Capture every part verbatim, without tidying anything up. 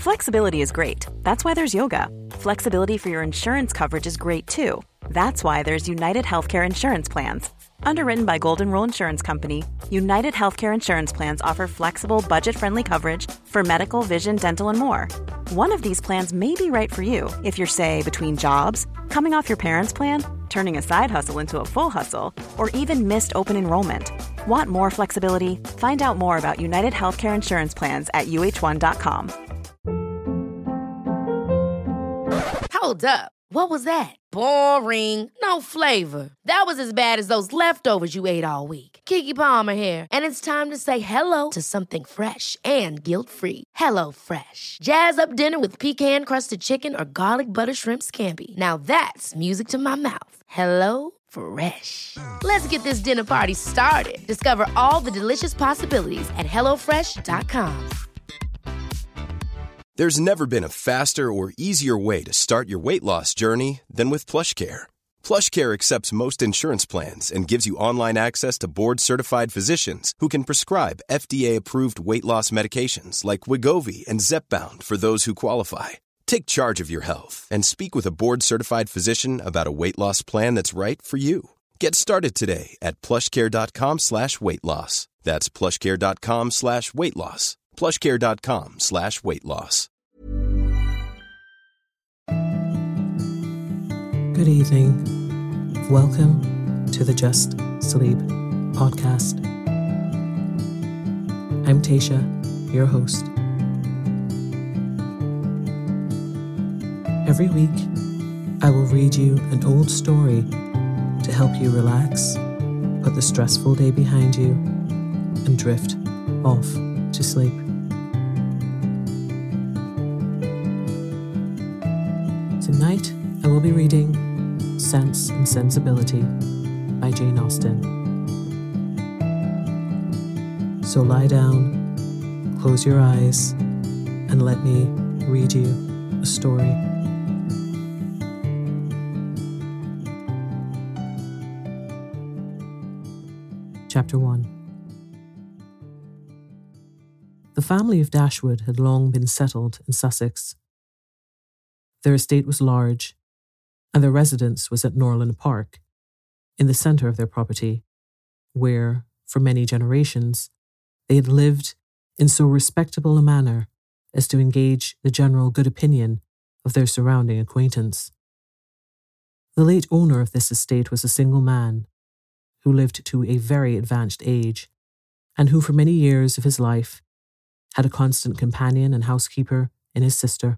Flexibility is great. That's why there's yoga. Flexibility for your insurance coverage is great too. That's why there's United Healthcare Insurance Plans. Underwritten by Golden Rule Insurance Company, United Healthcare Insurance Plans offer flexible, budget-friendly coverage for medical, vision, dental, and more. One of these plans may be right for you if you're, say, between jobs, coming off your parents' plan, turning a side hustle into a full hustle, or even missed open enrollment. Want more flexibility? Find out more about United Healthcare Insurance Plans at U H one dot com. Hold up. What was that? Boring. No flavor. That was as bad as those leftovers you ate all week. Keke Palmer here, and it's time to say hello to something fresh and guilt-free. Hello Fresh. Jazz up dinner with pecan-crusted chicken or garlic butter shrimp scampi. Now that's music to my mouth. Hello Fresh. Let's get this dinner party started. Discover all the delicious possibilities at hello fresh dot com. There's never been a faster or easier way to start your weight loss journey than with PlushCare. PlushCare accepts most insurance plans and gives you online access to board-certified physicians who can prescribe F D A-approved weight loss medications like Wegovy and Zepbound for those who qualify. Take charge of your health and speak with a board-certified physician about a weight loss plan that's right for you. Get started today at plushcare.com slash weight loss. That's plushcare.com slash weight loss. plushcare.com slash weight loss. Good evening. Welcome to the Just Sleep podcast. I'm Tasha, your host. Every week, I will read you an old story to help you relax, put the stressful day behind you, and drift off to sleep. Tonight, I will be reading Sense and Sensibility by Jane Austen. So lie down, close your eyes, and let me read you a story. Chapter one. The family of Dashwood had long been settled in Sussex. Their estate was large, and their residence was at Norland Park, in the centre of their property, where, for many generations, they had lived in so respectable a manner as to engage the general good opinion of their surrounding acquaintance. The late owner of this estate was a single man, who lived to a very advanced age, and who for many years of his life had a constant companion and housekeeper in his sister.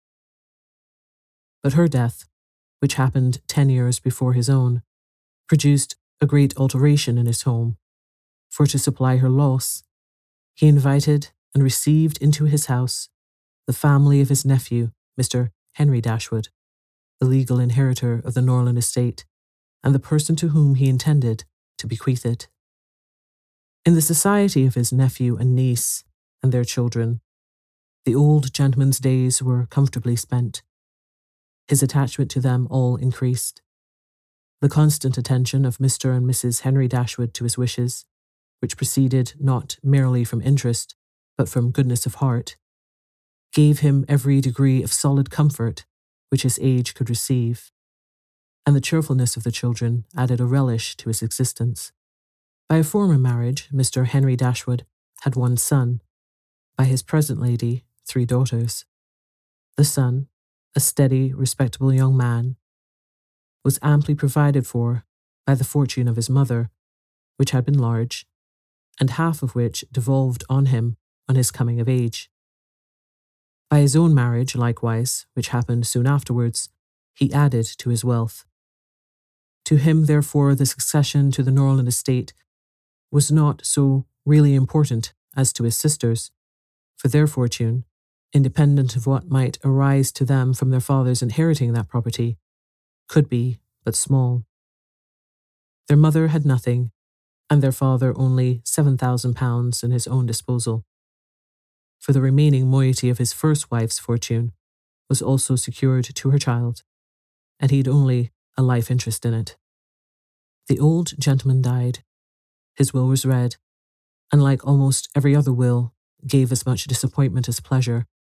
But her death, which happened ten years before his own, produced a great alteration in his home, for to supply her loss, he invited and received into his house the family of his nephew, Mister Henry Dashwood, the legal inheritor of the Norland estate, and the person to whom he intended to bequeath it. In the society of his nephew and niece and their children, the old gentleman's days were comfortably spent. His attachment to them all increased. The constant attention of Mister and Missus Henry Dashwood to his wishes, which proceeded not merely from interest, but from goodness of heart, gave him every degree of solid comfort which his age could receive, and the cheerfulness of the children added a relish to his existence. By a former marriage, Mister Henry Dashwood had one son, by his present lady, three daughters. The son, a steady, respectable young man, was amply provided for by the fortune of his mother, which had been large, and half of which devolved on him on his coming of age. By his own marriage, likewise, which happened soon afterwards, he added to his wealth. To him, therefore, the succession to the Norland estate was not so really important as to his sisters, for their fortune, independent of what might arise to them from their fathers inheriting that property, could be but small. Their mother had nothing, and their father only seven thousand pounds in his own disposal. For the remaining moiety of his first wife's fortune was also secured to her child, and he had only a life interest in it. The old gentleman died. His will was read, and like almost every other will, gave as much disappointment as pleasure,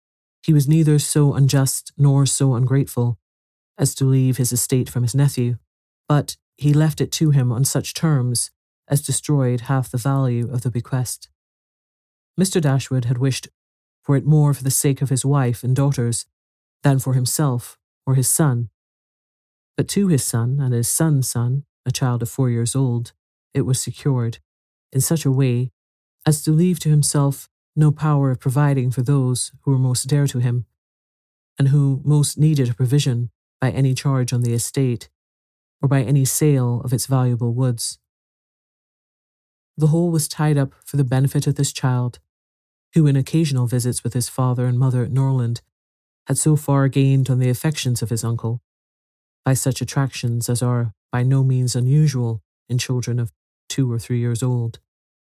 He was neither so unjust nor so ungrateful as to leave his estate from his nephew, but he left it to him on such terms as destroyed half the value of the bequest. Mister Dashwood had wished for it more for the sake of his wife and daughters than for himself or his son. But to his son and his son's son, a child of four years old, it was secured in such a way as to leave to himself no power of providing for those who were most dear to him, and who most needed a provision by any charge on the estate, or by any sale of its valuable woods. The whole was tied up for the benefit of this child, who in occasional visits with his father and mother at Norland had so far gained on the affections of his uncle, by such attractions as are by no means unusual in children of two or three years old.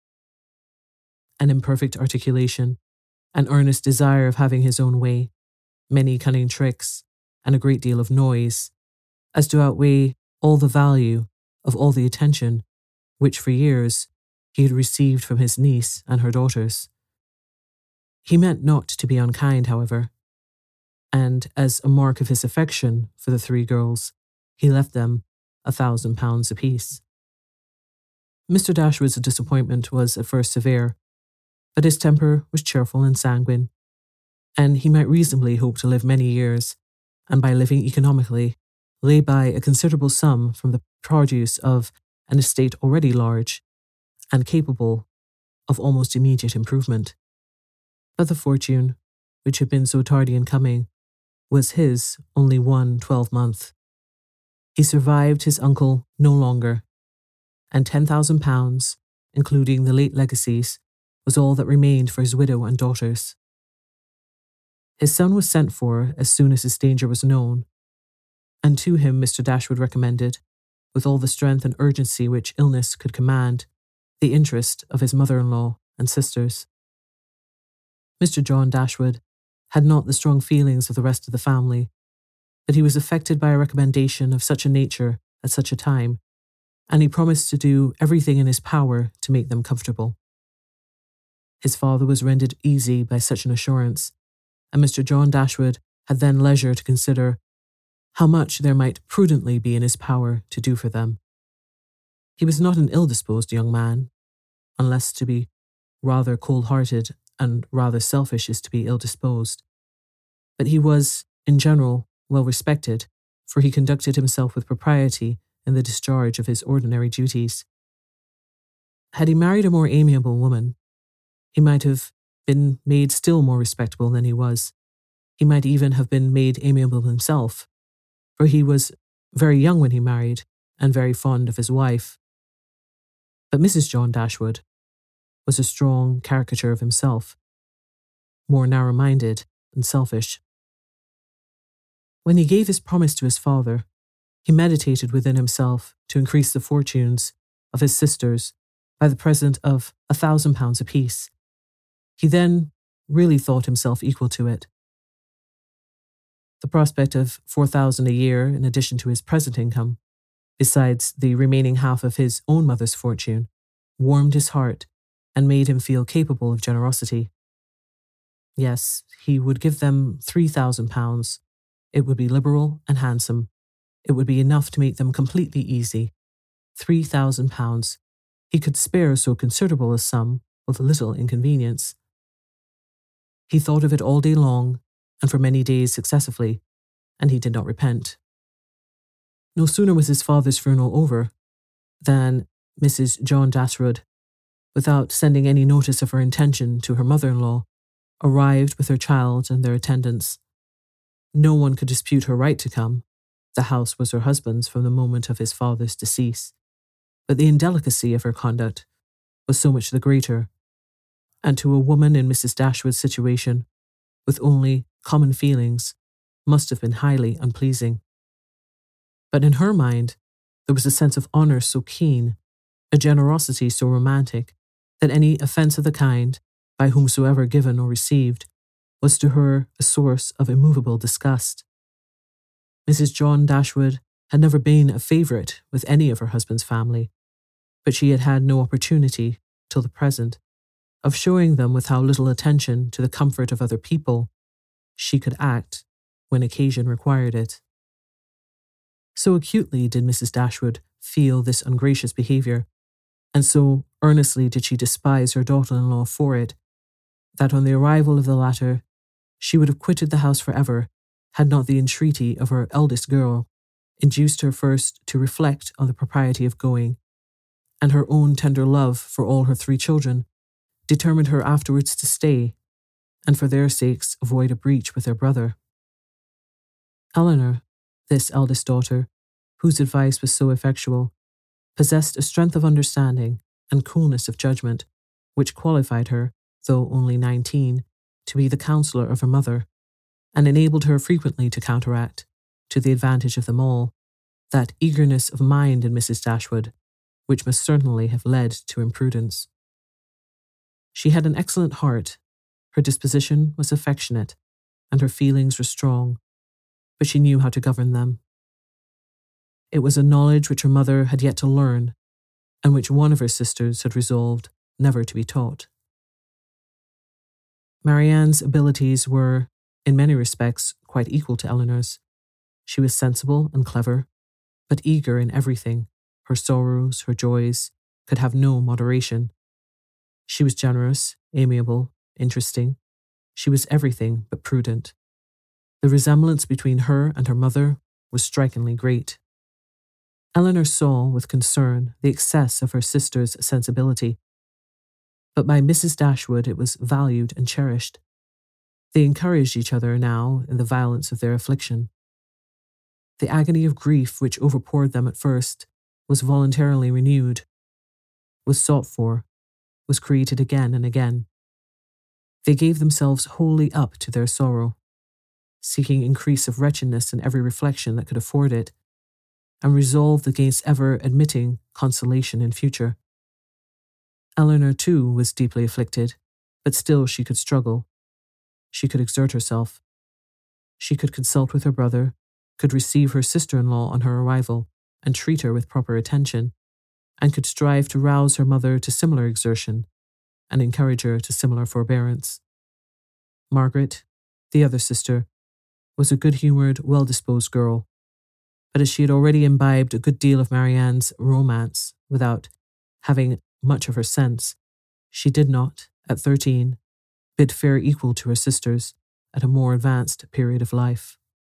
An imperfect articulation, an earnest desire of having his own way, many cunning tricks, and a great deal of noise, as to outweigh all the value of all the attention which for years he had received from his niece and her daughters. He meant not to be unkind, however, and as a mark of his affection for the three girls, he left them a thousand pounds apiece. Mister Dashwood's disappointment was at first severe, but his temper was cheerful and sanguine, and he might reasonably hope to live many years, and by living economically, lay by a considerable sum from the produce of an estate already large and capable of almost immediate improvement. But the fortune, which had been so tardy in coming, was his only one twelvemonth. He survived his uncle no longer, and ten thousand pounds, including the late legacies, was all that remained for his widow and daughters. His son was sent for as soon as his danger was known, and to him Mister Dashwood recommended, with all the strength and urgency which illness could command, the interest of his mother-in-law and sisters. Mister John Dashwood had not the strong feelings of the rest of the family, but he was affected by a recommendation of such a nature at such a time, and he promised to do everything in his power to make them comfortable. His father was rendered easy by such an assurance, and Mister John Dashwood had then leisure to consider how much there might prudently be in his power to do for them. He was not an ill-disposed young man, unless to be rather cold-hearted and rather selfish is to be ill-disposed, but he was, in general, well respected, for he conducted himself with propriety in the discharge of his ordinary duties. Had he married a more amiable woman, he might have been made still more respectable than he was. He might even have been made amiable himself, for he was very young when he married and very fond of his wife. But Missus John Dashwood was a strong caricature of himself, more narrow-minded and selfish. When he gave his promise to his father, he meditated within himself to increase the fortunes of his sisters by the present of a thousand pounds apiece. He then really thought himself equal to it. The prospect of four thousand a year in addition to his present income, besides the remaining half of his own mother's fortune, warmed his heart and made him feel capable of generosity. Yes, he would give them three thousand pounds. It would be liberal and handsome. It would be enough to make them completely easy. Three thousand pounds. He could spare so considerable a sum with little inconvenience. He thought of it all day long, and for many days successively, and he did not repent. No sooner was his father's funeral over than Missus John Dashwood, without sending any notice of her intention to her mother-in-law, arrived with her child and their attendants. No one could dispute her right to come. The house was her husband's from the moment of his father's decease, but the indelicacy of her conduct was so much the greater, and to a woman in Missus Dashwood's situation, with only common feelings, must have been highly unpleasing. But in her mind, there was a sense of honour so keen, a generosity so romantic, that any offence of the kind, by whomsoever given or received, was to her a source of immovable disgust. Missus John Dashwood had never been a favourite with any of her husband's family, but she had had no opportunity, till the present, of showing them with how little attention to the comfort of other people she could act when occasion required it. So acutely did Missus Dashwood feel this ungracious behaviour, and so earnestly did she despise her daughter-in-law for it, that on the arrival of the latter, she would have quitted the house for ever, had not the entreaty of her eldest girl induced her first to reflect on the propriety of going, and her own tender love for all her three children determined her afterwards to stay, and for their sakes avoid a breach with their brother. Eleanor, this eldest daughter, whose advice was so effectual, possessed a strength of understanding and coolness of judgment which qualified her, though only nineteen, to be the counsellor of her mother, and enabled her frequently to counteract, to the advantage of them all, that eagerness of mind in Missus Dashwood, which must certainly have led to imprudence. She had an excellent heart, her disposition was affectionate, and her feelings were strong, but she knew how to govern them. It was a knowledge which her mother had yet to learn, and which one of her sisters had resolved never to be taught. Marianne's abilities were, in many respects, quite equal to Eleanor's. She was sensible and clever, but eager in everything. Her sorrows, her joys, could have no moderation. She was generous, amiable, interesting. She was everything but prudent. The resemblance between her and her mother was strikingly great. Eleanor saw with concern the excess of her sister's sensibility, but by Missus Dashwood it was valued and cherished. They encouraged each other now in the violence of their affliction. The agony of grief which overpoured them at first was voluntarily renewed, was sought for, was created again and again. They gave themselves wholly up to their sorrow, seeking increase of wretchedness in every reflection that could afford it, and resolved against ever admitting consolation in future. Eleanor, too, was deeply afflicted, but still she could struggle. She could exert herself. She could consult with her brother, could receive her sister-in-law on her arrival, and treat her with proper attention, and could strive to rouse her mother to similar exertion, and encourage her to similar forbearance. Margaret, the other sister, was a good-humoured, well-disposed girl, but as she had already imbibed a good deal of Marianne's romance without having much of her sense, she did not, at thirteen, bid fair equal to her sisters at a more advanced period of life.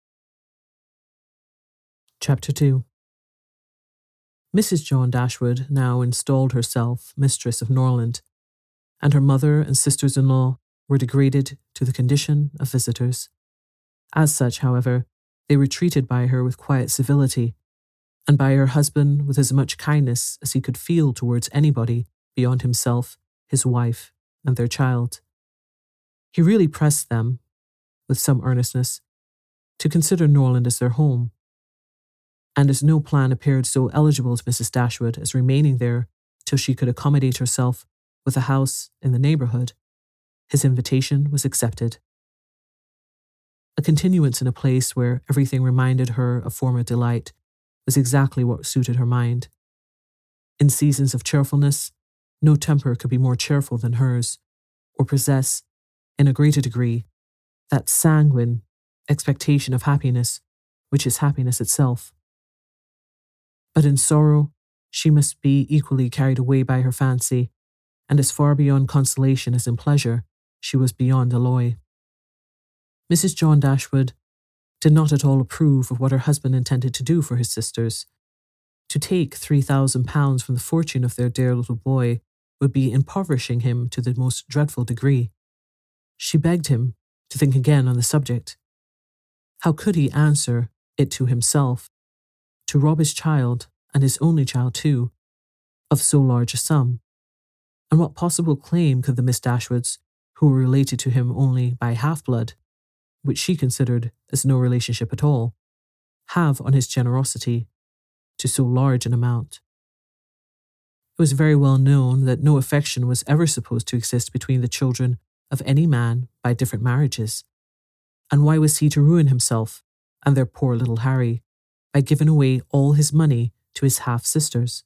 Chapter two. Missus John Dashwood now installed herself mistress of Norland, and her mother and sisters-in-law were degraded to the condition of visitors. As such, however, they were treated by her with quiet civility, and by her husband with as much kindness as he could feel towards anybody beyond himself, his wife, and their child. He really pressed them, with some earnestness, to consider Norland as their home, and as no plan appeared so eligible to Missus Dashwood as remaining there till she could accommodate herself with a house in the neighbourhood, his invitation was accepted. A continuance in a place where everything reminded her of former delight was exactly what suited her mind. In seasons of cheerfulness, no temper could be more cheerful than hers, or possess, in a greater degree, that sanguine expectation of happiness which is happiness itself. But in sorrow, she must be equally carried away by her fancy, and as far beyond consolation as in pleasure, she was beyond alloy. Missus John Dashwood did not at all approve of what her husband intended to do for his sisters. To take three thousand pounds from the fortune of their dear little boy would be impoverishing him to the most dreadful degree. She begged him to think again on the subject. How could he answer it to himself, to rob his child, and his only child too, of so large a sum? And what possible claim could the Miss Dashwoods, who were related to him only by half-blood, which she considered as no relationship at all, have on his generosity to so large an amount? It was very well known that no affection was ever supposed to exist between the children of any man by different marriages. And why was he to ruin himself and their poor little Harry by giving away all his money to his half-sisters?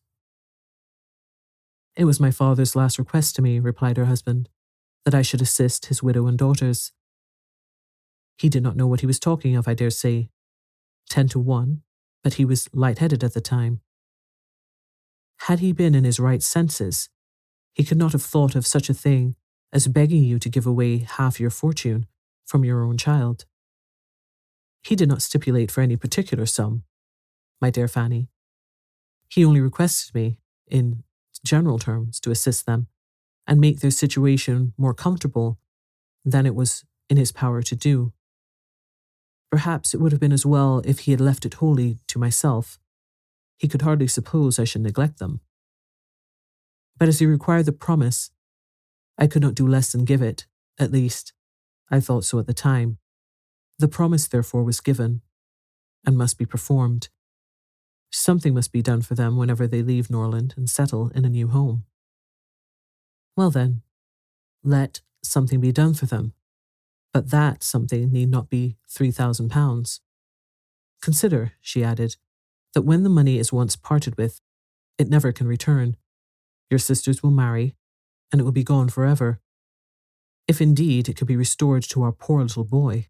It was my father's last request to me, replied her husband, that I should assist his widow and daughters. He did not know what he was talking of, I dare say. Ten to one, but he was light-headed at the time. Had he been in his right senses, he could not have thought of such a thing as begging you to give away half your fortune from your own child. He did not stipulate for any particular sum, my dear Fanny. He only requested me, in general terms, to assist them and make their situation more comfortable than it was in his power to do. Perhaps it would have been as well if he had left it wholly to myself. He could hardly suppose I should neglect them. But as he required the promise, I could not do less than give it. At least, I thought so at the time. The promise, therefore, was given and must be performed. Something must be done for them whenever they leave Norland and settle in a new home. Well then, let something be done for them, but that something need not be three thousand pounds. Consider, she added, that when the money is once parted with, it never can return. Your sisters will marry, and it will be gone forever. If indeed it could be restored to our poor little boy.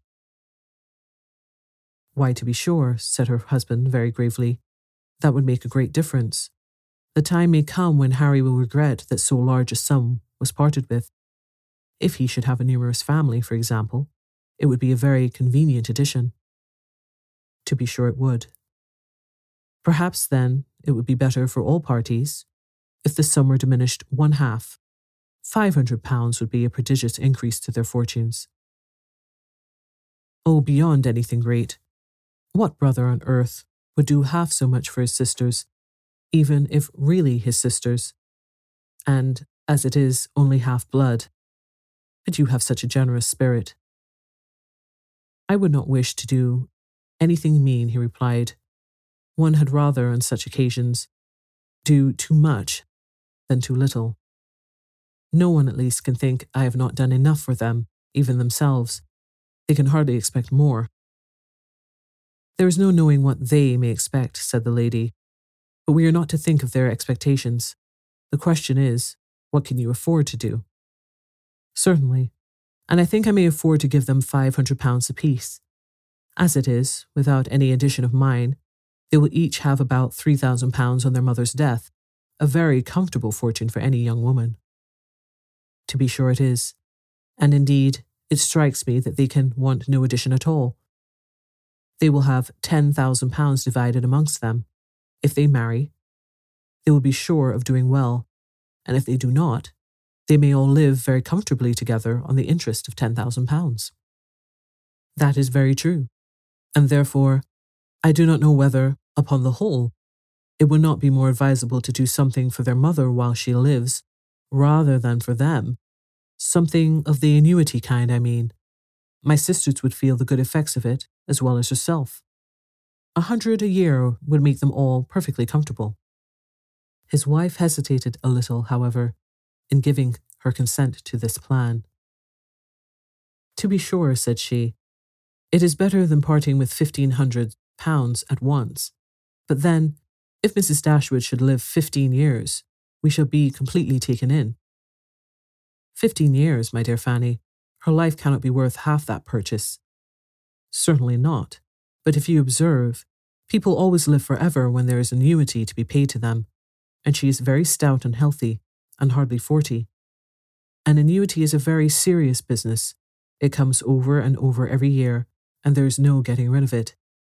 Why, to be sure, said her husband very gravely, that would make a great difference. The time may come when Harry will regret that so large a sum was parted with. If he should have a numerous family, for example, it would be a very convenient addition. To be sure it would. Perhaps, then, it would be better for all parties if the sum were diminished one half. Five hundred pounds would be a prodigious increase to their fortunes. Oh, beyond anything great. What brother on earth would do half so much for his sisters, even if really his sisters, and, as it is, only half blood? But you have such a generous spirit. I would not wish to do anything mean, he replied. One had rather, on such occasions, do too much than too little. No one at least can think I have not done enough for them, even themselves. They can hardly expect more. There is no knowing what they may expect, said the lady, but we are not to think of their expectations. The question is, what can you afford to do? Certainly, and I think I may afford to give them five hundred pounds apiece. As it is, without any addition of mine, they will each have about three thousand pounds on their mother's death, a very comfortable fortune for any young woman. To be sure it is, and indeed, it strikes me that they can want no addition at all. They will have ten thousand pounds divided amongst them. If they marry, they will be sure of doing well, and if they do not, they may all live very comfortably together on the interest of ten thousand pounds. That is very true, and therefore, I do not know whether, upon the whole, it would not be more advisable to do something for their mother while she lives, rather than for them. Something of the annuity kind, I mean. My sisters would feel the good effects of it, as well as herself. A hundred a year would make them all perfectly comfortable. His wife hesitated a little, however, in giving her consent to this plan. To be sure, said she, it is better than parting with fifteen hundred pounds at once. But then, if Missus Dashwood should live fifteen years, we shall be completely taken in. Fifteen years, my dear Fanny, her life cannot be worth half that purchase. Certainly not, but if you observe, people always live forever when there is annuity to be paid to them, and she is very stout and healthy, and hardly forty. An annuity is a very serious business. It comes over and over every year, and there is no getting rid of it.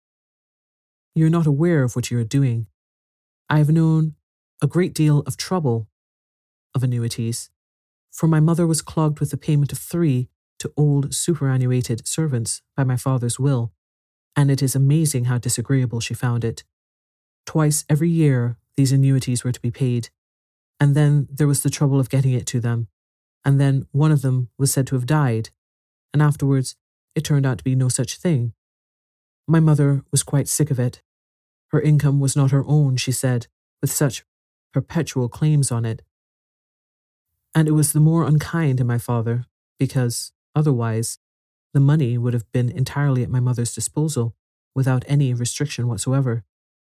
You are not aware of what you are doing. I have known a great deal of trouble of annuities, for my mother was clogged with the payment of three to old superannuated servants by my father's will, and it is amazing how disagreeable she found it. Twice every year these annuities were to be paid, and then there was the trouble of getting it to them, and then one of them was said to have died, and afterwards it turned out to be no such thing. My mother was quite sick of it. Her income was not her own, she said, with such perpetual claims on it. And it was the more unkind in my father, because, otherwise, the money would have been entirely at my mother's disposal, without any restriction whatsoever.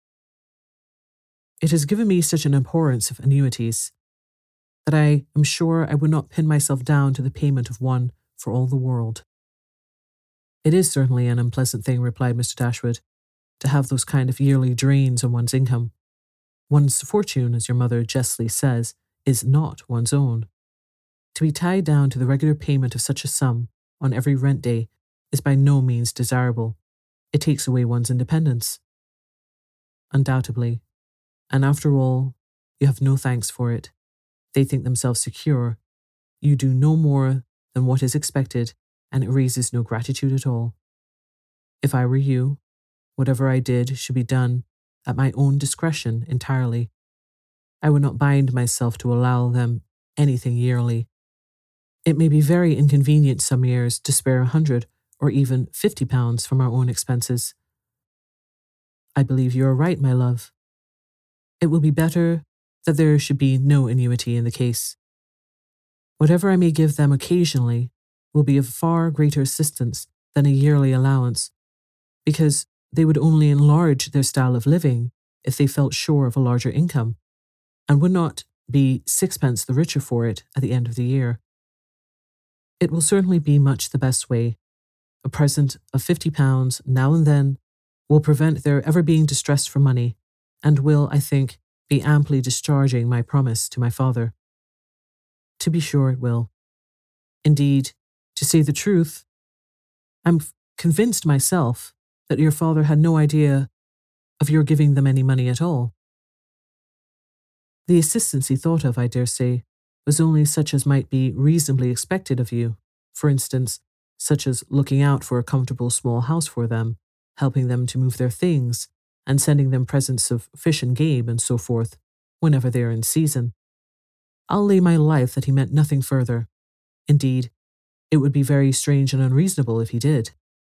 It has given me such an abhorrence of annuities, that I am sure I would not pin myself down to the payment of one for all the world. It is certainly an unpleasant thing, replied Mister Dashwood, to have those kind of yearly drains on one's income. One's fortune, as your mother justly says, is not one's own. To be tied down to the regular payment of such a sum on every rent day is by no means desirable. It takes away one's independence. Undoubtedly. And after all, you have no thanks for it. They think themselves secure. You do no more than what is expected, and it raises no gratitude at all. If I were you, whatever I did should be done at my own discretion entirely. I would not bind myself to allow them anything yearly. It may be very inconvenient some years to spare a hundred or even fifty pounds from our own expenses. I believe you are right, my love. It will be better that there should be no annuity in the case. Whatever I may give them occasionally will be of far greater assistance than a yearly allowance, because they would only enlarge their style of living if they felt sure of a larger income, and would not be sixpence the richer for it at the end of the year. It will certainly be much the best way. A present of fifty pounds now and then will prevent their ever being distressed for money, and will, I think, be amply discharging my promise to my father. To be sure it will. Indeed, to say the truth, I'm convinced myself that your father had no idea of your giving them any money at all. The assistance he thought of, I dare say, was only such as might be reasonably expected of you, for instance, such as looking out for a comfortable small house for them, helping them to move their things, and sending them presents of fish and game and so forth, whenever they are in season. I'll lay my life that he meant nothing further. Indeed, it would be very strange and unreasonable if he did.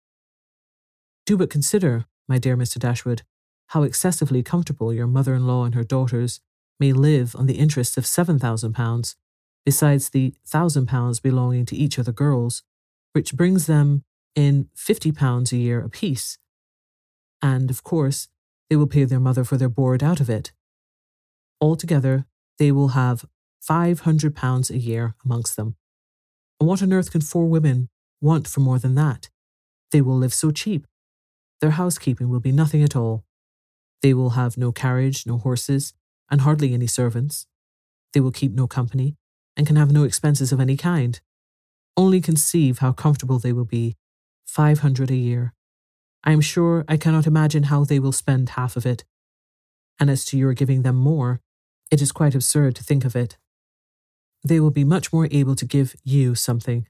Do but consider, my dear Mister Dashwood, how excessively comfortable your mother-in-law and her daughters may live on the interest of seven thousand pounds, besides the one thousand pounds belonging to each of the girls, which brings them in fifty pounds a year apiece. And, of course, they will pay their mother for their board out of it. Altogether, they will have five hundred pounds a year amongst them. And what on earth can four women want for more than that? They will live so cheap. Their housekeeping will be nothing at all. They will have no carriage, no horses, and hardly any servants. They will keep no company, and can have no expenses of any kind. Only conceive how comfortable they will be. Five hundred a year. I am sure I cannot imagine how they will spend half of it. And as to your giving them more, it is quite absurd to think of it. They will be much more able to give you something.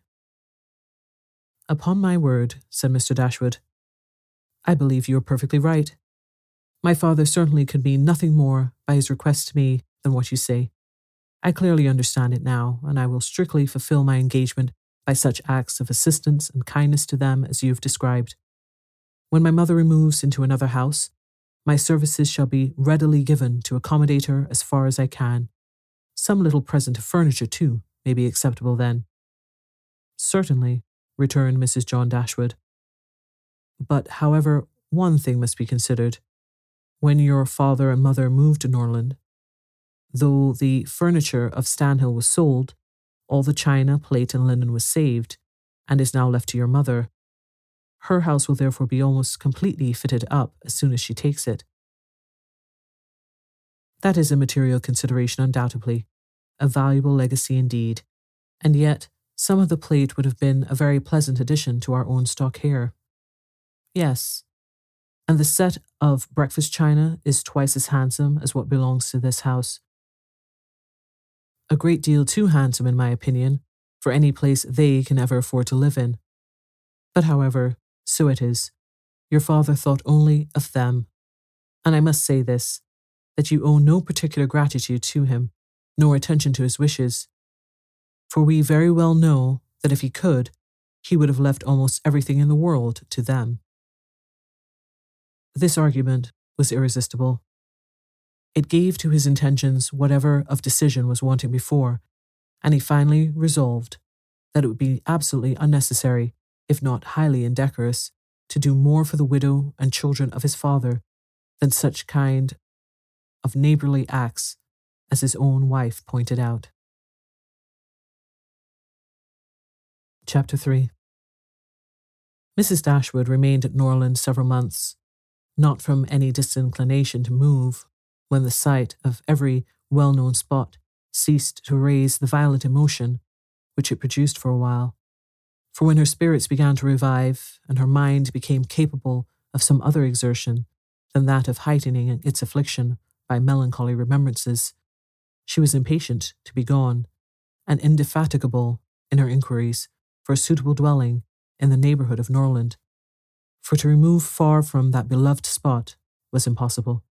Upon my word, said Mister Dashwood, I believe you are perfectly right. My father certainly could mean nothing more by his request to me than what you say. I clearly understand it now, and I will strictly fulfill my engagement by such acts of assistance and kindness to them as you have described. When my mother removes into another house, my services shall be readily given to accommodate her as far as I can. Some little present of furniture, too, may be acceptable then. Certainly, returned Missus John Dashwood. But, however, one thing must be considered. When your father and mother moved to Norland, though the furniture of Stanhill was sold, all the china, plate, and linen was saved, and is now left to your mother. Her house will therefore be almost completely fitted up as soon as she takes it. That is a material consideration, undoubtedly, a valuable legacy indeed, and yet some of the plate would have been a very pleasant addition to our own stock here. Yes, and the set of breakfast china is twice as handsome as what belongs to this house. A great deal too handsome, in my opinion, for any place they can ever afford to live in. But however, so it is. Your father thought only of them. And I must say this, that you owe no particular gratitude to him, nor attention to his wishes. For we very well know that if he could, he would have left almost everything in the world to them. This argument was irresistible. It gave to his intentions whatever of decision was wanting before, and he finally resolved that it would be absolutely unnecessary, if not highly indecorous, to do more for the widow and children of his father than such kind of neighbourly acts as his own wife pointed out. Chapter three. Missus Dashwood remained at Norland several months, not from any disinclination to move, when the sight of every well-known spot ceased to raise the violent emotion which it produced for a while. For when her spirits began to revive, and her mind became capable of some other exertion than that of heightening its affliction by melancholy remembrances, she was impatient to be gone, and indefatigable in her inquiries for a suitable dwelling in the neighbourhood of Norland, for to remove far from that beloved spot was impossible.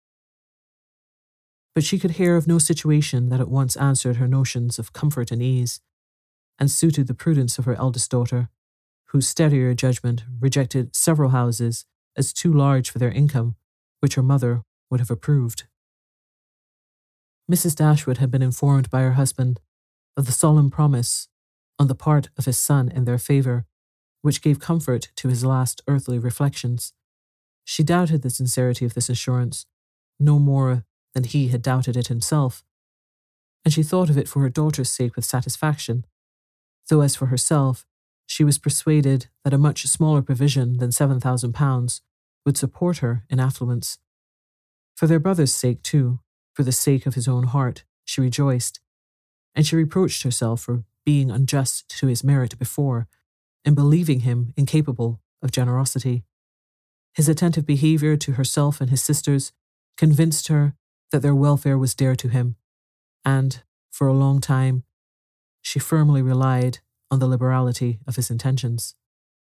But she could hear of no situation that at once answered her notions of comfort and ease, and suited the prudence of her eldest daughter, whose steadier judgment rejected several houses as too large for their income, which her mother would have approved. Missus Dashwood had been informed by her husband of the solemn promise on the part of his son in their favour, which gave comfort to his last earthly reflections. She doubted the sincerity of this assurance, no more than he had doubted it himself, and she thought of it for her daughter's sake with satisfaction, though as for herself, she was persuaded that a much smaller provision than seven thousand pounds would support her in affluence. For their brother's sake, too, for the sake of his own heart, she rejoiced, and she reproached herself for being unjust to his merit before, in believing him incapable of generosity. His attentive behaviour to herself and his sisters convinced her that their welfare was dear to him, and, for a long time, she firmly relied on the liberality of his intentions.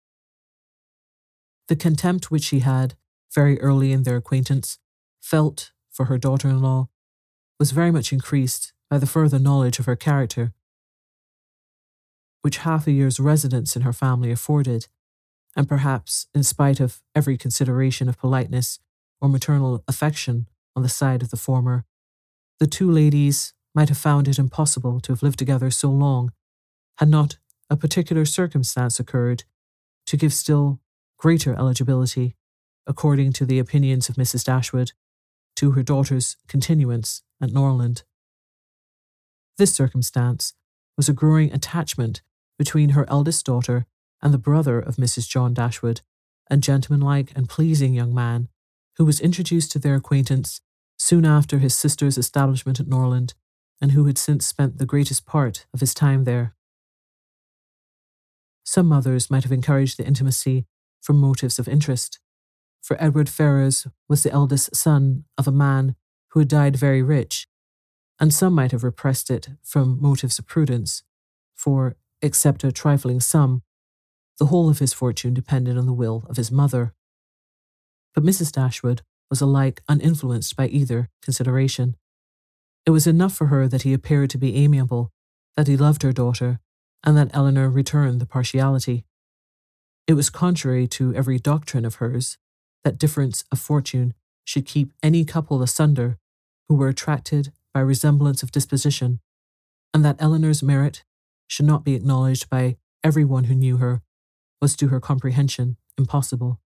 The contempt which she had, very early in their acquaintance, felt for her daughter-in-law was very much increased by the further knowledge of her character, which half a year's residence in her family afforded, and perhaps in spite of every consideration of politeness or maternal affection on the side of the former, the two ladies might have found it impossible to have lived together so long, had not a particular circumstance occurred to give still greater eligibility, according to the opinions of Missus Dashwood, to her daughter's continuance at Norland. This circumstance was a growing attachment between her eldest daughter and the brother of Missus John Dashwood, a gentlemanlike and pleasing young man, who was introduced to their acquaintance soon after his sister's establishment at Norland, and who had since spent the greatest part of his time there. Some mothers might have encouraged the intimacy from motives of interest, for Edward Ferrars was the eldest son of a man who had died very rich, and some might have repressed it from motives of prudence, for, except a trifling sum, the whole of his fortune depended on the will of his mother. But Missus Dashwood was alike uninfluenced by either consideration. It was enough for her that he appeared to be amiable, that he loved her daughter, and that Eleanor returned the partiality. It was contrary to every doctrine of hers that difference of fortune should keep any couple asunder who were attracted by resemblance of disposition, and that Eleanor's merit should not be acknowledged by every one who knew her was to her comprehension impossible.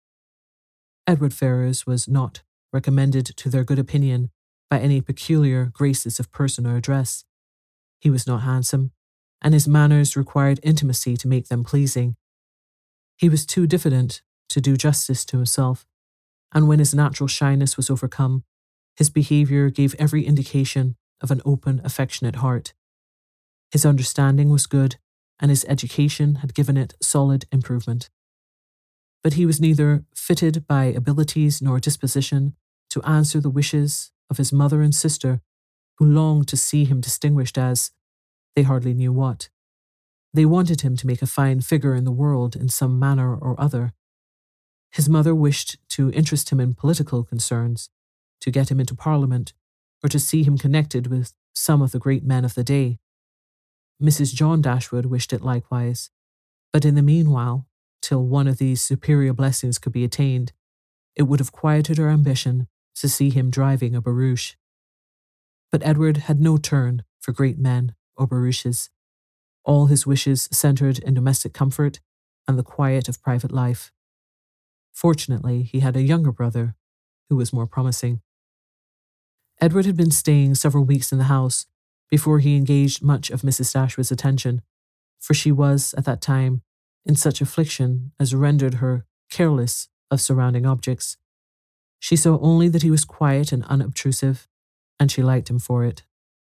Edward Ferrars was not recommended to their good opinion by any peculiar graces of person or address. He was not handsome, and his manners required intimacy to make them pleasing. He was too diffident to do justice to himself, and when his natural shyness was overcome, his behaviour gave every indication of an open, affectionate heart. His understanding was good, and his education had given it solid improvement. But he was neither fitted by abilities nor disposition to answer the wishes of his mother and sister, who longed to see him distinguished as, they hardly knew what. They wanted him to make a fine figure in the world in some manner or other. His mother wished to interest him in political concerns, to get him into Parliament, or to see him connected with some of the great men of the day. Missus John Dashwood wished it likewise, but in the meanwhile, till one of these superior blessings could be attained, it would have quieted her ambition to see him driving a barouche. But Edward had no turn for great men or barouches. All his wishes centred in domestic comfort and the quiet of private life. Fortunately, he had a younger brother who was more promising. Edward had been staying several weeks in the house before he engaged much of Missus Dashwood's attention, for she was, at that time, in such affliction as rendered her careless of surrounding objects. She saw only that he was quiet and unobtrusive, and she liked him for it.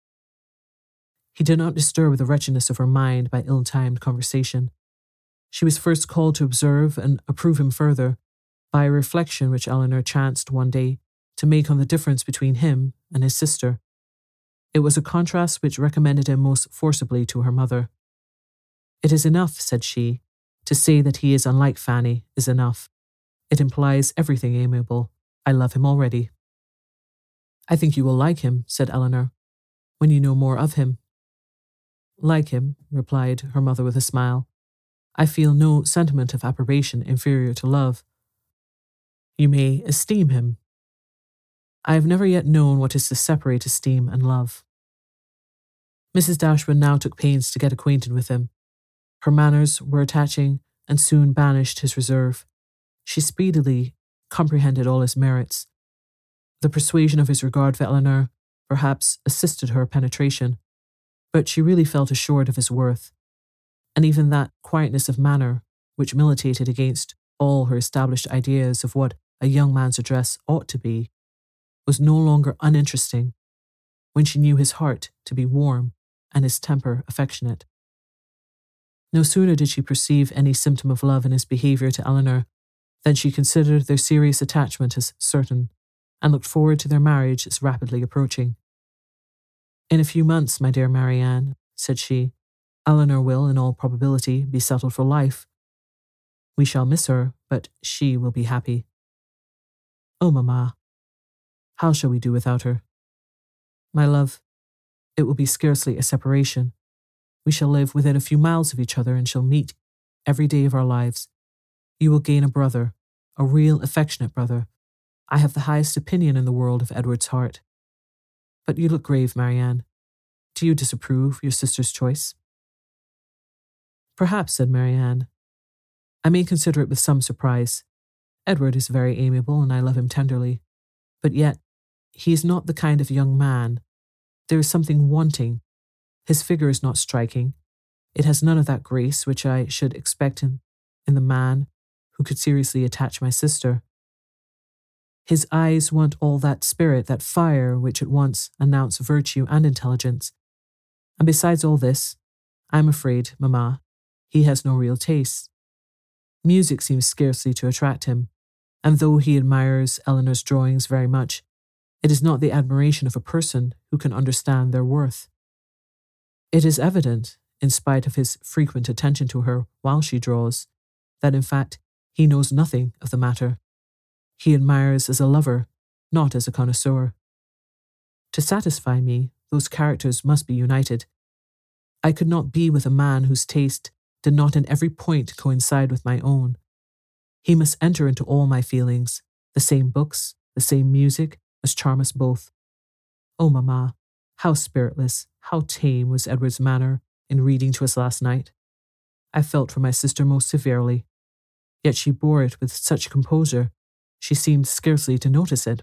He did not disturb the wretchedness of her mind by ill-timed conversation. She was first called to observe and approve him further by a reflection which Eleanor chanced one day to make on the difference between him and his sister. It was a contrast which recommended him most forcibly to her mother. "It is enough," said she, "to say that he is unlike Fanny is enough. It implies everything amiable. I love him already." "I think you will like him," said Eleanor, "when you know more of him." "Like him," replied her mother with a smile. "I feel no sentiment of approbation inferior to love." "You may esteem him." "I have never yet known what is to separate esteem and love." Missus Dashwood now took pains to get acquainted with him. Her manners were attaching and soon banished his reserve. She speedily comprehended all his merits. The persuasion of his regard for Eleanor perhaps assisted her penetration, but she really felt assured of his worth, and even that quietness of manner which militated against all her established ideas of what a young man's address ought to be was no longer uninteresting when she knew his heart to be warm and his temper affectionate. No sooner did she perceive any symptom of love in his behaviour to Eleanor than she considered their serious attachment as certain, and looked forward to their marriage as rapidly approaching. "In a few months, my dear Marianne," said she, "Eleanor will, in all probability, be settled for life. We shall miss her, but she will be happy." "Oh, mamma, how shall we do without her?" "My love, it will be scarcely a separation. We shall live within a few miles of each other and shall meet every day of our lives. You will gain a brother, a real affectionate brother. I have the highest opinion in the world of Edward's heart. But you look grave, Marianne. Do you disapprove your sister's choice?" "Perhaps," said Marianne. "I may consider it with some surprise. Edward is very amiable and I love him tenderly. But yet, he is not the kind of young man. There is something wanting. His figure is not striking. It has none of that grace which I should expect in, in the man who could seriously attach my sister. His eyes want all that spirit, that fire which at once announce virtue and intelligence. And besides all this, I am afraid, mamma, he has no real taste. Music seems scarcely to attract him, and though he admires Eleanor's drawings very much, it is not the admiration of a person who can understand their worth. It is evident, in spite of his frequent attention to her while she draws, that in fact he knows nothing of the matter. He admires as a lover, not as a connoisseur. To satisfy me, those characters must be united. I could not be with a man whose taste did not in every point coincide with my own. He must enter into all my feelings. The same books, the same music, must charm us both. Oh, mamma, how spiritless, how tame was Edward's manner in reading to us last night. I felt for my sister most severely, yet she bore it with such composure, she seemed scarcely to notice it.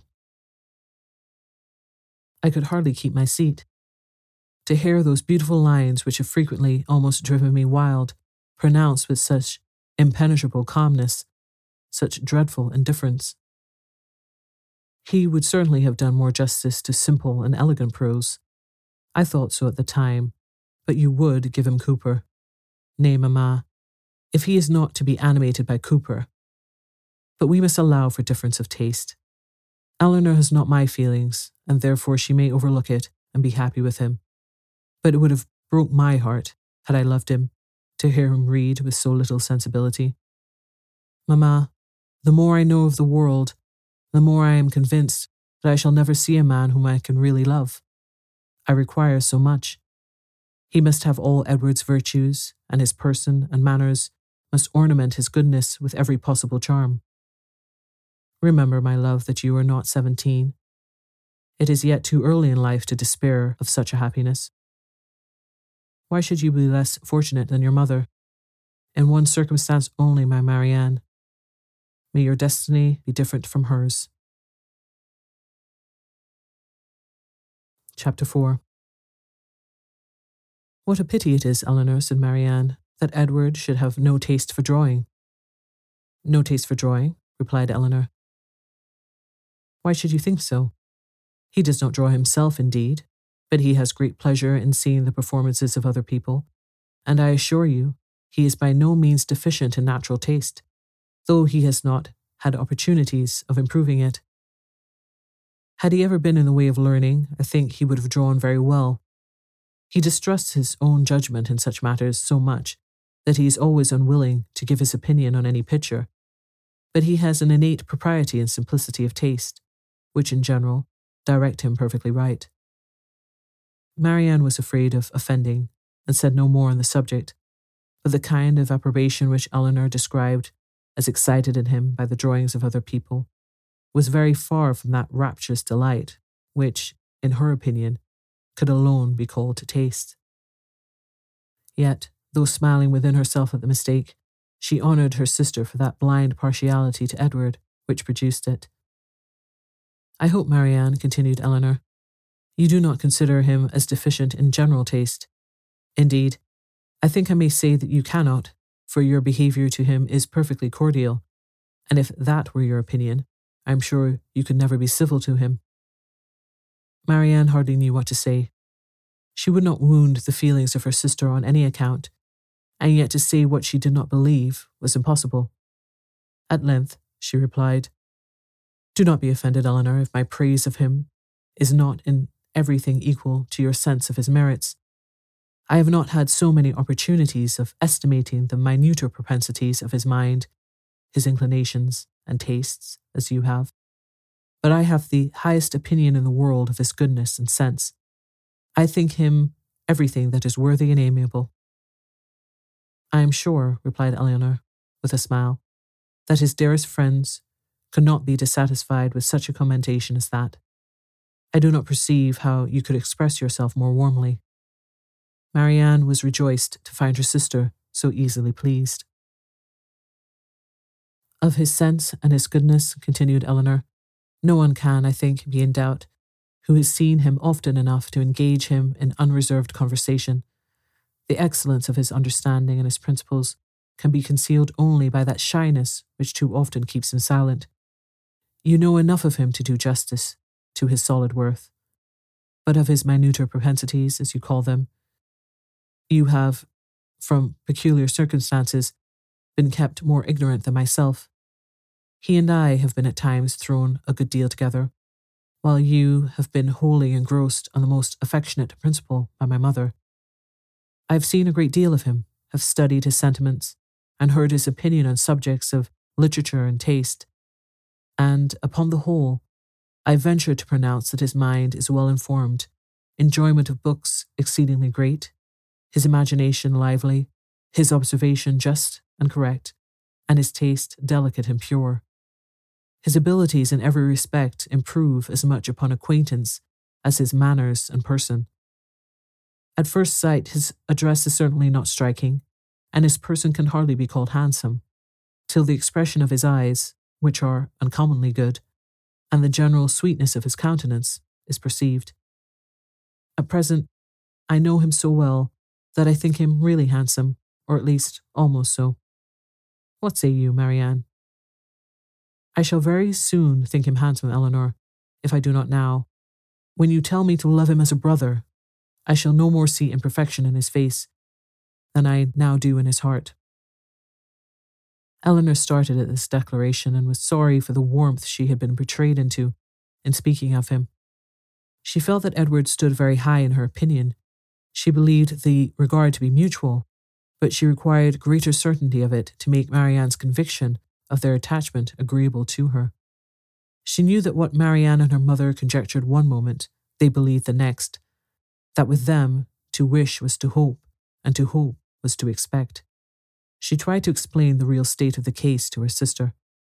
I could hardly keep my seat. To hear those beautiful lines which have frequently almost driven me wild, pronounced with such impenetrable calmness, such dreadful indifference. He would certainly have done more justice to simple and elegant prose. I thought so at the time, but you would give him Cooper. Nay, mamma, if he is not to be animated by Cooper. But we must allow for difference of taste. Eleanor has not my feelings, and therefore she may overlook it and be happy with him. But it would have broke my heart, had I loved him, to hear him read with so little sensibility. Mamma, the more I know of the world, the more I am convinced that I shall never see a man whom I can really love. I require so much. He must have all Edward's virtues, and his person and manners must ornament his goodness with every possible charm. Remember, my love, that you are not seventeen. It is yet too early in life to despair of such a happiness. Why should you be less fortunate than your mother? In one circumstance only, my Marianne. May your destiny be different from hers. Chapter four. What a pity it is, Eleanor, said Marianne, that Edward should have no taste for drawing. No taste for drawing, replied Eleanor. Why should you think so? He does not draw himself, indeed, but he has great pleasure in seeing the performances of other people, and I assure you, he is by no means deficient in natural taste, though he has not had opportunities of improving it. Had he ever been in the way of learning, I think he would have drawn very well. He distrusts his own judgment in such matters so much that he is always unwilling to give his opinion on any picture, but he has an innate propriety and simplicity of taste, which in general direct him perfectly right. Marianne was afraid of offending and said no more on the subject, but the kind of approbation which Eleanor described as excited in him by the drawings of other people was very far from that rapturous delight which, in her opinion, could alone be called taste. Yet, though smiling within herself at the mistake, she honoured her sister for that blind partiality to Edward which produced it. I hope, Marianne, continued Eleanor, you do not consider him as deficient in general taste. Indeed, I think I may say that you cannot, for your behaviour to him is perfectly cordial, and if that were your opinion, I am sure you could never be civil to him. Marianne hardly knew what to say. She would not wound the feelings of her sister on any account, and yet to say what she did not believe was impossible. At length, she replied, Do not be offended, Eleanor, if my praise of him is not in everything equal to your sense of his merits. I have not had so many opportunities of estimating the minuter propensities of his mind, his inclinations and tastes, as you have, but I have the highest opinion in the world of his goodness and sense. I think him everything that is worthy and amiable. I am sure, replied Eleanor, with a smile, that his dearest friends could not be dissatisfied with such a commendation as that. I do not perceive how you could express yourself more warmly. Marianne was rejoiced to find her sister so easily pleased. Of his sense and his goodness, continued Eleanor, no one can, I think, be in doubt, who has seen him often enough to engage him in unreserved conversation. The excellence of his understanding and his principles can be concealed only by that shyness which too often keeps him silent. You know enough of him to do justice to his solid worth, but of his minuter propensities, as you call them, you have, from peculiar circumstances, been kept more ignorant than myself. He and I have been at times thrown a good deal together, while you have been wholly engrossed on the most affectionate principle by my mother. I have seen a great deal of him, have studied his sentiments, and heard his opinion on subjects of literature and taste, and, upon the whole, I venture to pronounce that his mind is well informed, enjoyment of books exceedingly great, his imagination lively, his observation just and correct, and his taste delicate and pure. His abilities in every respect improve as much upon acquaintance as his manners and person. At first sight, his address is certainly not striking, and his person can hardly be called handsome, till the expression of his eyes, which are uncommonly good, and the general sweetness of his countenance is perceived. At present, I know him so well that I think him really handsome, or at least almost so. What say you, Marianne? I shall very soon think him handsome, Eleanor, if I do not now. When you tell me to love him as a brother, I shall no more see imperfection in his face than I now do in his heart. Eleanor started at this declaration and was sorry for the warmth she had been betrayed into in speaking of him. She felt that Edward stood very high in her opinion. She believed the regard to be mutual, but she required greater certainty of it to make Marianne's conviction of their attachment agreeable to her. She knew that what Marianne and her mother conjectured one moment, they believed the next, that with them, to wish was to hope, and to hope was to expect. She tried to explain the real state of the case to her sister.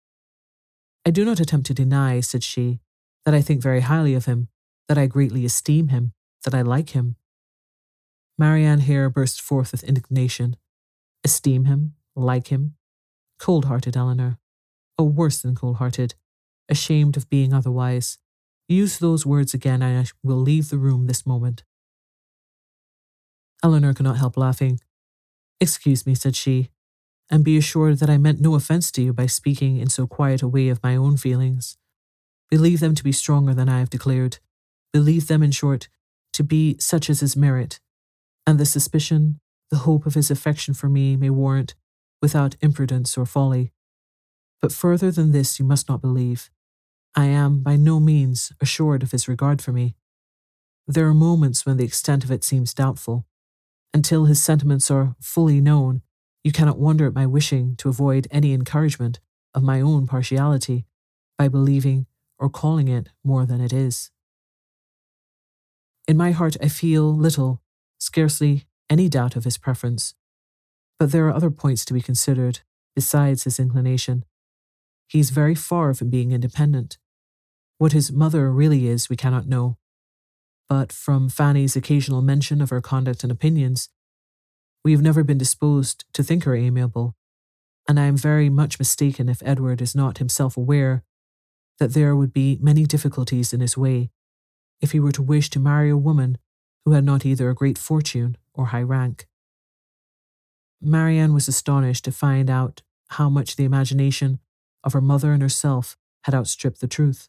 I do not attempt to deny, said she, that I think very highly of him, that I greatly esteem him, that I like him. Marianne here burst forth with indignation. Esteem him, like him? Cold-hearted, Eleanor. Oh, worse than cold-hearted. Ashamed of being otherwise. Use those words again and I will leave the room this moment. Eleanor could not help laughing. "Excuse me," said she, "and be assured that I meant no offence to you by speaking in so quiet a way of my own feelings. Believe them to be stronger than I have declared. Believe them, in short, to be such as his merit, and the suspicion, the hope of his affection for me may warrant, without imprudence or folly. But further than this you must not believe. I am by no means assured of his regard for me. There are moments when the extent of it seems doubtful. Until his sentiments are fully known, you cannot wonder at my wishing to avoid any encouragement of my own partiality by believing or calling it more than it is. In my heart I feel little, scarcely any doubt of his preference. But there are other points to be considered besides his inclination. He is very far from being independent. What his mother really is we cannot know. But from Fanny's occasional mention of her conduct and opinions, we have never been disposed to think her amiable, and I am very much mistaken if Edward is not himself aware that there would be many difficulties in his way if he were to wish to marry a woman who had not either a great fortune or high rank. Marianne was astonished to find out how much the imagination of her mother and herself had outstripped the truth.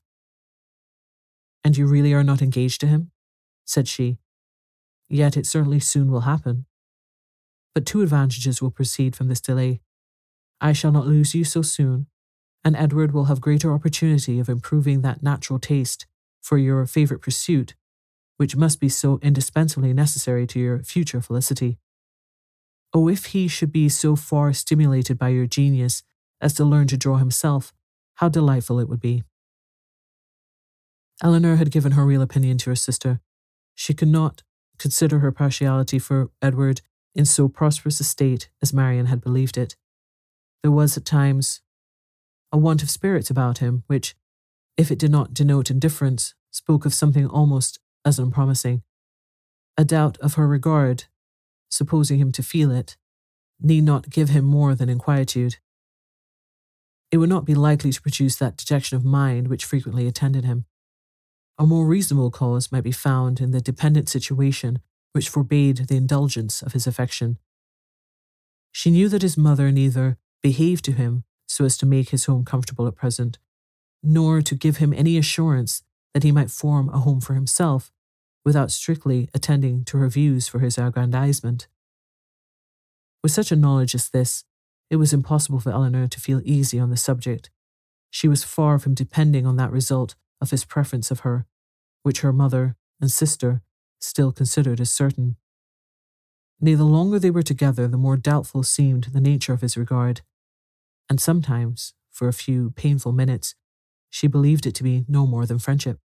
"And you really are not engaged to him?" said she. "Yet it certainly soon will happen. But two advantages will proceed from this delay. I shall not lose you so soon, and Edward will have greater opportunity of improving that natural taste for your favourite pursuit, which must be so indispensably necessary to your future felicity. Oh, if he should be so far stimulated by your genius as to learn to draw himself, how delightful it would be." Eleanor had given her real opinion to her sister. She could not consider her partiality for Edward in so prosperous a state as Marianne had believed it. There was at times a want of spirits about him which, if it did not denote indifference, spoke of something almost as unpromising. A doubt of her regard, supposing him to feel it, need not give him more than inquietude. It would not be likely to produce that dejection of mind which frequently attended him. A more reasonable cause might be found in the dependent situation which forbade the indulgence of his affection. She knew that his mother neither behaved to him so as to make his home comfortable at present, nor to give him any assurance that he might form a home for himself without strictly attending to her views for his aggrandizement. With such a knowledge as this, it was impossible for Eleanor to feel easy on the subject. She was far from depending on that result of his preference of her, which her mother and sister still considered as certain. Nay, the longer they were together, the more doubtful seemed the nature of his regard, and sometimes, for a few painful minutes, she believed it to be no more than friendship.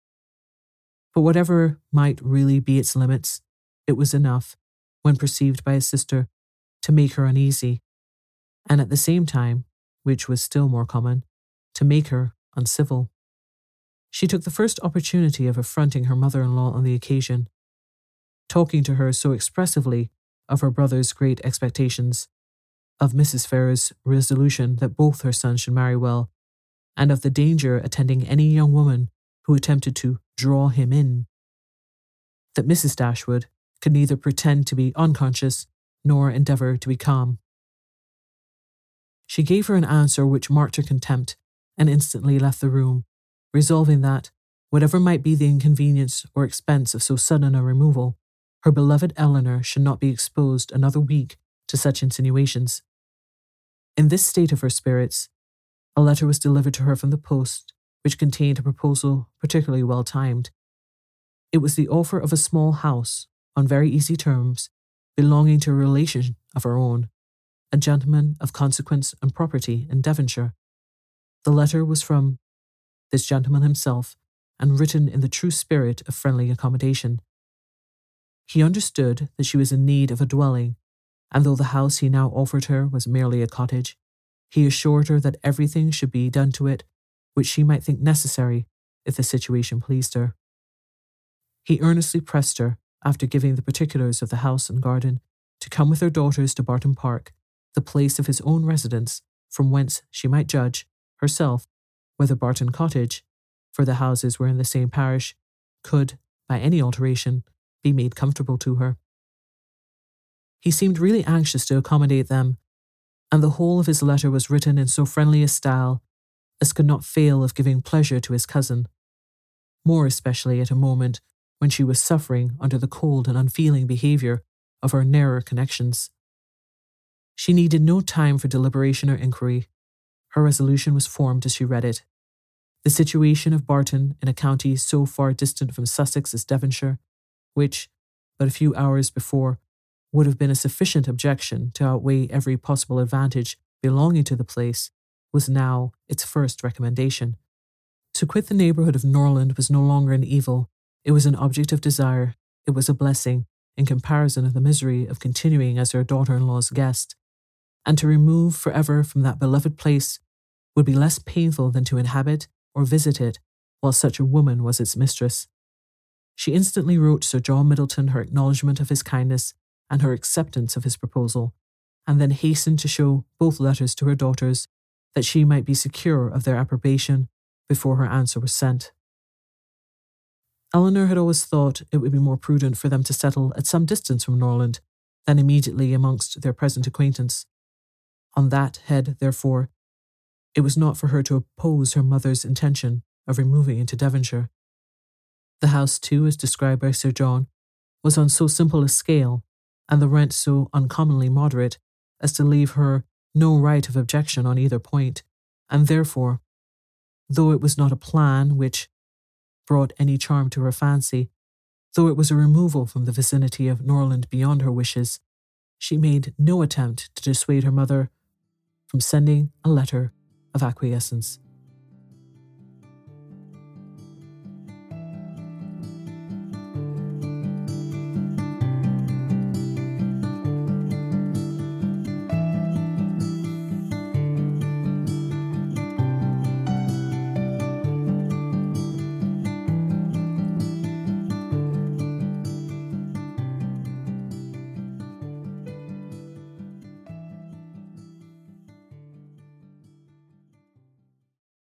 But whatever might really be its limits, it was enough, when perceived by his sister, to make her uneasy, and at the same time, which was still more common, to make her uncivil. She took the first opportunity of affronting her mother-in-law on the occasion, talking to her so expressively of her brother's great expectations, of Missus Ferrars's resolution that both her sons should marry well, and of the danger attending any young woman who attempted to draw him in, that Missus Dashwood could neither pretend to be unconscious nor endeavour to be calm. She gave her an answer which marked her contempt, and instantly left the room, resolving that, whatever might be the inconvenience or expense of so sudden a removal, her beloved Eleanor should not be exposed another week to such insinuations. In this state of her spirits, a letter was delivered to her from the post, which contained a proposal particularly well timed. It was the offer of a small house, on very easy terms, belonging to a relation of her own, a gentleman of consequence and property in Devonshire. The letter was from this gentleman himself, and written in the true spirit of friendly accommodation. He understood that she was in need of a dwelling, and though the house he now offered her was merely a cottage, he assured her that everything should be done to it which she might think necessary if the situation pleased her. He earnestly pressed her, after giving the particulars of the house and garden, to come with her daughters to Barton Park, the place of his own residence, from whence she might judge, herself, whether Barton Cottage, for the houses were in the same parish, could, by any alteration, be made comfortable to her. He seemed really anxious to accommodate them, and the whole of his letter was written in so friendly a style as could not fail of giving pleasure to his cousin, more especially at a moment when she was suffering under the cold and unfeeling behaviour of her nearer connections. She needed no time for deliberation or inquiry. Her resolution was formed as she read it. The situation of Barton in a county so far distant from Sussex as Devonshire, which, but a few hours before, would have been a sufficient objection to outweigh every possible advantage belonging to the place, was now its first recommendation. To quit the neighbourhood of Norland was no longer an evil, it was an object of desire, it was a blessing, in comparison of the misery of continuing as her daughter-in-law's guest, and to remove for ever from that beloved place would be less painful than to inhabit or visit it while such a woman was its mistress. She instantly wrote Sir John Middleton her acknowledgement of his kindness and her acceptance of his proposal, and then hastened to show both letters to her daughters that she might be secure of their approbation before her answer was sent. Eleanor had always thought it would be more prudent for them to settle at some distance from Norland than immediately amongst their present acquaintance. On that head, therefore, it was not for her to oppose her mother's intention of removing into Devonshire. The house, too, as described by Sir John, was on so simple a scale, and the rent so uncommonly moderate, as to leave her no right of objection on either point, and therefore, though it was not a plan which brought any charm to her fancy, though it was a removal from the vicinity of Norland beyond her wishes, she made no attempt to dissuade her mother from sending a letter of acquiescence.